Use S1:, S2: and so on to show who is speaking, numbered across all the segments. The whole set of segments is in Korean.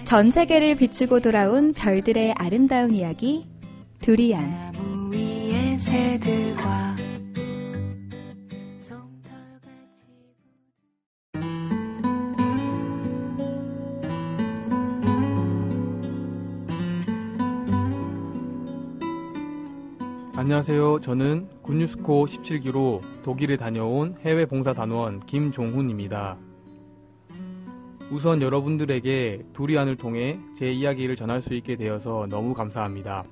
S1: 전 세계를 비추고 돌아온 별들의 아름다운 이야기 두리안.
S2: 나무 위에 새들과
S3: 안녕하세요. 저는 굿뉴스코 17기로 독일에 다녀온 해외 봉사단원 김종훈입니다. 우선 여러분들에게 두리안을 통해 제 이야기를 전할 수 있게 되어서 너무 감사합니다.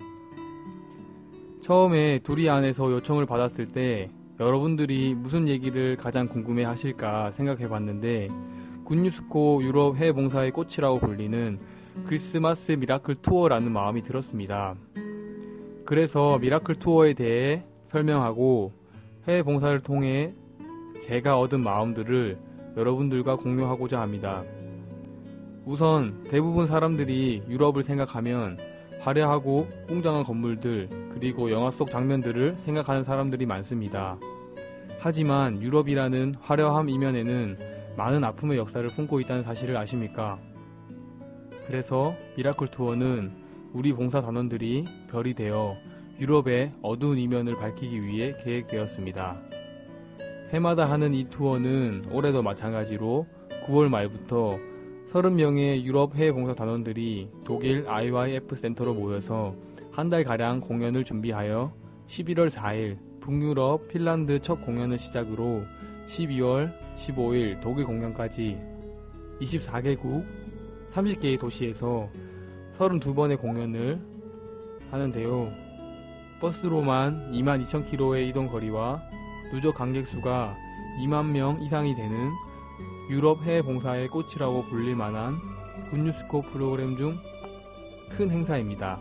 S3: 처음에 두리안에서 요청을 받았을 때 여러분들이 무슨 얘기를 가장 궁금해 하실까 생각해 봤는데 굿뉴스코 유럽 해외 봉사의 꽃이라고 불리는 크리스마스 미라클 투어라는 마음이 들었습니다. 그래서 미라클 투어에 대해 설명하고 해외 봉사를 통해 제가 얻은 마음들을 여러분들과 공유하고자 합니다. 우선 대부분 사람들이 유럽을 생각하면 화려하고 웅장한 건물들 그리고 영화 속 장면들을 생각하는 사람들이 많습니다. 하지만 유럽이라는 화려함 이면에는 많은 아픔의 역사를 품고 있다는 사실을 아십니까? 그래서 미라클 투어는 우리 봉사단원들이 별이 되어 유럽의 어두운 이면을 밝히기 위해 계획되었습니다. 해마다 하는 이 투어는 올해도 마찬가지로 9월 말부터 30명의 유럽 해외 봉사단원들이 독일 IYF 센터로 모여서 한 달가량 공연을 준비하여 11월 4일 북유럽 핀란드 첫 공연을 시작으로 12월 15일 독일 공연까지 24개국 30개의 도시에서 32번의 공연을 하는데요. 버스로만 22,000km의 이동거리와 누적 관객수가 2만 명 이상이 되는 유럽 해외 봉사의 꽃이라고 불릴 만한 굿뉴스코 프로그램 중 큰 행사입니다.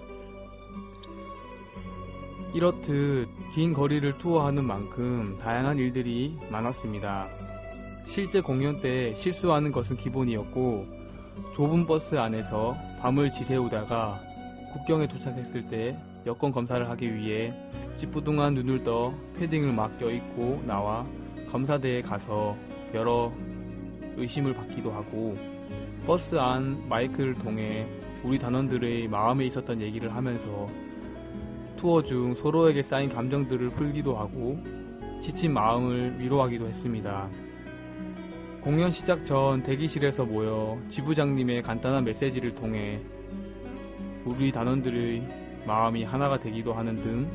S3: 이렇듯 긴 거리를 투어하는 만큼 다양한 일들이 많았습니다. 실제 공연 때 실수하는 것은 기본이었고 좁은 버스 안에서 밤을 지새우다가 국경에 도착했을 때 여권 검사를 하기 위해 찌뿌둥한 눈을 떠 패딩을 막 껴입고 나와 검사대에 가서 여러 의심을 받기도 하고 버스 안 마이크를 통해 우리 단원들의 마음에 있었던 얘기를 하면서 투어 중 서로에게 쌓인 감정들을 풀기도 하고 지친 마음을 위로하기도 했습니다. 공연 시작 전 대기실에서 모여 지부장님의 간단한 메시지를 통해 우리 단원들의 마음이 하나가 되기도 하는 등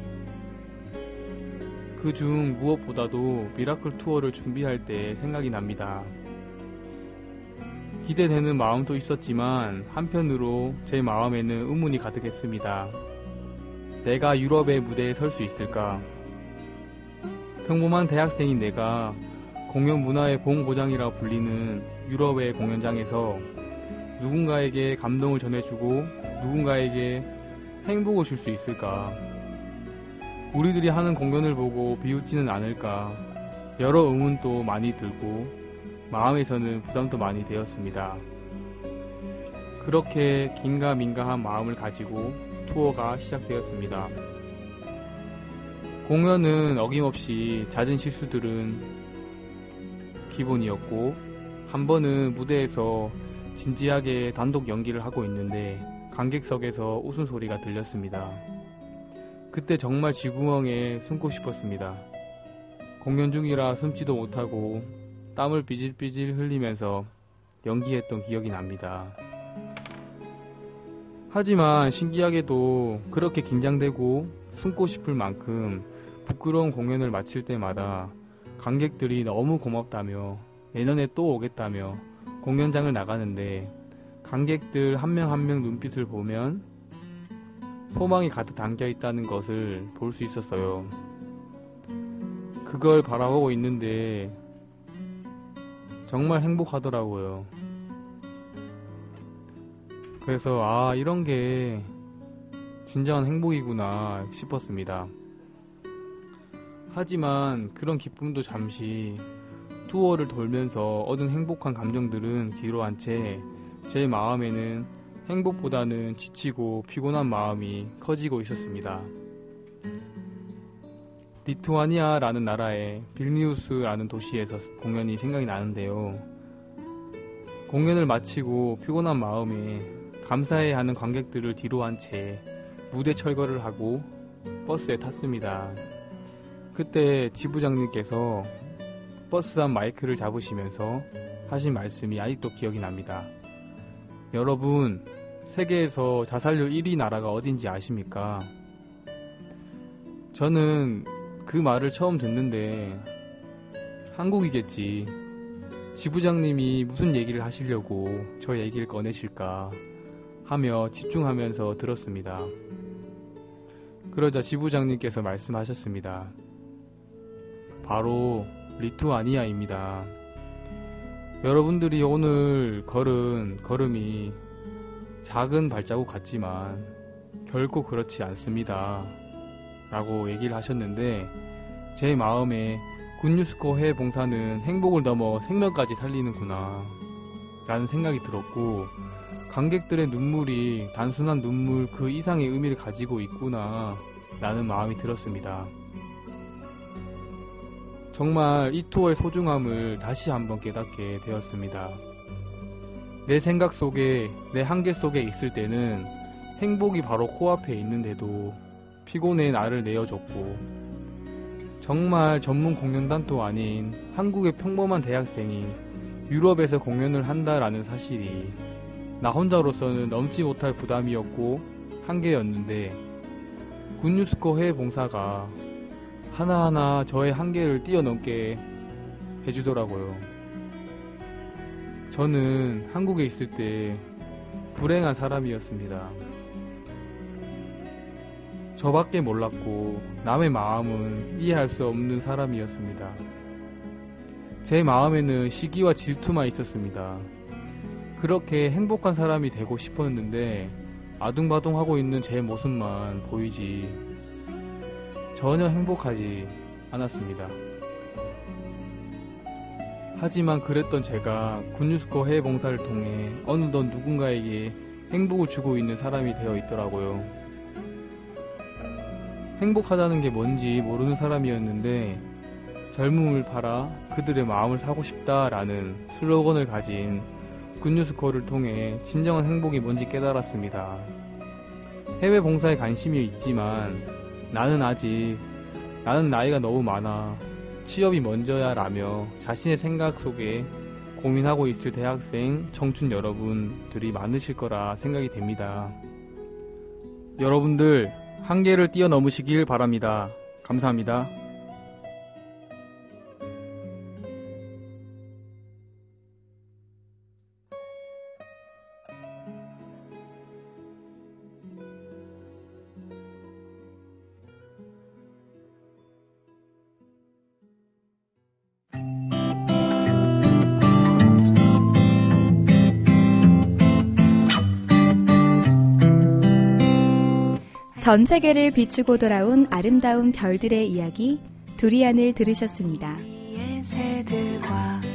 S3: 그중 무엇보다도 미라클 투어를 준비할 때 생각이 납니다. 기대되는 마음도 있었지만 한편으로 제 마음에는 의문이 가득했습니다. 내가 유럽의 무대에 설 수 있을까? 평범한 대학생인 내가 공연 문화의 본고장이라 불리는 유럽의 공연장에서 누군가에게 감동을 전해주고 누군가에게 행복을 줄 수 있을까? 우리들이 하는 공연을 보고 비웃지는 않을까? 여러 의문도 많이 들고 마음에서는 부담도 많이 되었습니다. 그렇게 긴가민가한 마음을 가지고 투어가 시작되었습니다. 공연은 어김없이 잦은 실수들은 기본이었고 한 번은 무대에서 진지하게 단독 연기를 하고 있는데 관객석에서 웃음소리가 들렸습니다. 그때 정말 쥐구멍에 숨고 싶었습니다. 공연 중이라 숨지도 못하고 땀을 삐질삐질 흘리면서 연기했던 기억이 납니다. 하지만 신기하게도 그렇게 긴장되고 숨고 싶을 만큼 부끄러운 공연을 마칠 때마다 관객들이 너무 고맙다며 내년에 또 오겠다며 공연장을 나가는데 관객들 한 명 한 명 눈빛을 보면 소망이 가득 담겨 있다는 것을 볼 수 있었어요. 그걸 바라보고 있는데 정말 행복하더라고요. 그래서 이런 게 진정한 행복이구나 싶었습니다. 하지만 그런 기쁨도 잠시 투어를 돌면서 얻은 행복한 감정들은 뒤로 한 채 제 마음에는 행복보다는 지치고 피곤한 마음이 커지고 있었습니다. 리투아니아라는 나라의 빌니우스라는 도시에서 공연이 생각이 나는데요. 공연을 마치고 피곤한 마음에 감사해야 하는 관객들을 뒤로 한 채 무대 철거를 하고 버스에 탔습니다. 그때 지부장님께서 버스 안 마이크를 잡으시면서 하신 말씀이 아직도 기억이 납니다. 여러분, 세계에서 자살률 1위 나라가 어딘지 아십니까? 저는 그 말을 처음 듣는데 한국이겠지. 지부장님이 무슨 얘기를 하시려고 저 얘기를 꺼내실까 하며 집중하면서 들었습니다. 그러자 지부장님께서 말씀하셨습니다. 바로 리투아니아입니다. 여러분들이 오늘 걸은 걸음이 작은 발자국 같지만 결코 그렇지 않습니다. 라고 얘기를 하셨는데 제 마음에 굿뉴스코 해외 봉사는 행복을 넘어 생명까지 살리는구나 라는 생각이 들었고 관객들의 눈물이 단순한 눈물 그 이상의 의미를 가지고 있구나 라는 마음이 들었습니다. 정말 이 투어의 소중함을 다시 한번 깨닫게 되었습니다. 내 생각 속에 내 한계 속에 있을 때는 행복이 바로 코앞에 있는데도 피곤해 나를 내어줬고 정말 전문 공연단도 아닌 한국의 평범한 대학생이 유럽에서 공연을 한다라는 사실이 나 혼자로서는 넘지 못할 부담이었고 한계였는데 굿뉴스코 해외 봉사가 하나하나 저의 한계를 뛰어넘게 해주더라고요. 저는 한국에 있을 때 불행한 사람이었습니다. 저밖에 몰랐고 남의 마음은 이해할 수 없는 사람이었습니다. 제 마음에는 시기와 질투만 있었습니다. 그렇게 행복한 사람이 되고 싶었는데 아둥바둥하고 있는 제 모습만 보이지 전혀 행복하지 않았습니다. 하지만 그랬던 제가 굿뉴스코 해외 봉사를 통해 어느덧 누군가에게 행복을 주고 있는 사람이 되어 있더라고요. 행복하다는 게 뭔지 모르는 사람이었는데 젊음을 팔아 그들의 마음을 사고 싶다라는 슬로건을 가진 굿뉴스코를 통해 진정한 행복이 뭔지 깨달았습니다. 해외 봉사에 관심이 있지만 나는 나이가 너무 많아 취업이 먼저야 라며 자신의 생각 속에 고민하고 있을 대학생, 청춘 여러분들이 많으실 거라 생각이 됩니다. 여러분들 한계를 뛰어넘으시길 바랍니다. 감사합니다.
S1: 전 세계를 비추고 돌아온 아름다운 별들의 이야기 두리안을 들으셨습니다.
S2: 우리의 새들과